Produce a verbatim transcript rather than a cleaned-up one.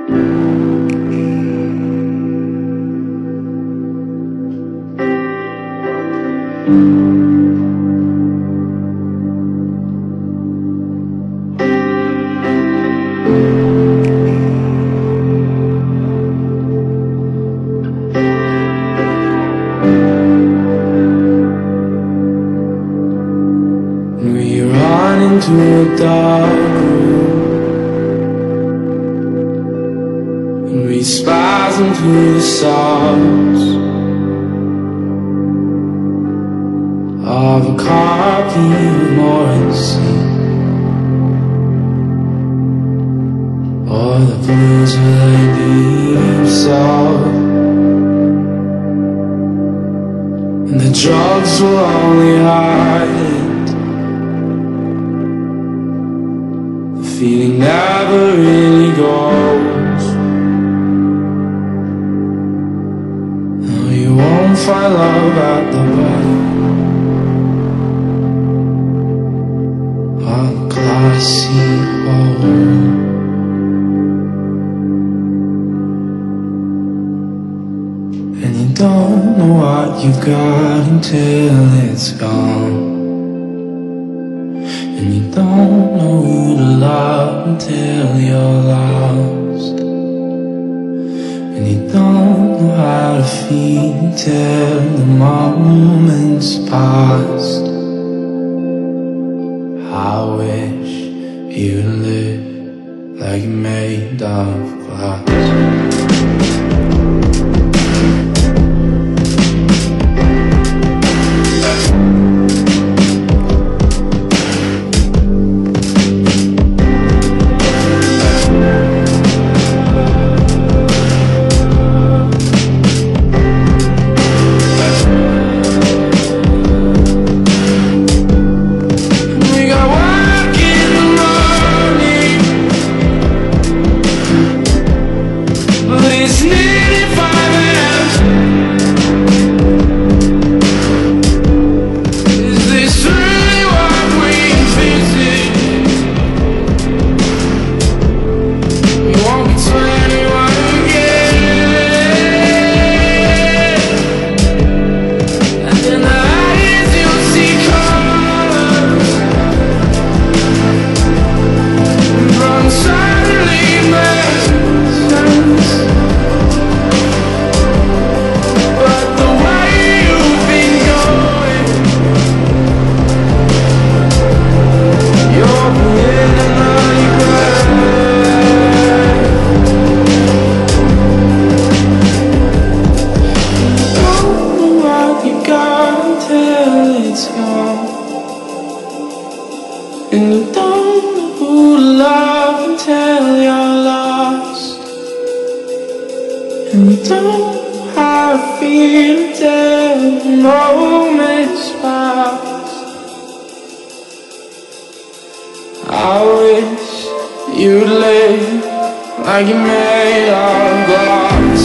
We run into a dark room and we spasm through the sobs of a copy of Morrissey, or the blues with a deep soul, and the drugs will only hide. Feeling never really goes. No, you won't find love at the bottom of a glassy hole. And you don't know what you've got until it's gone. And you don't know who to love until you're lost. And you don't know how to feel until the moment's past. I wish you'd live like you're made of glass. And you don't know who to love until you're lost. And you don't know how to feel until the moment's past. I wish you'd live like you're made of glass.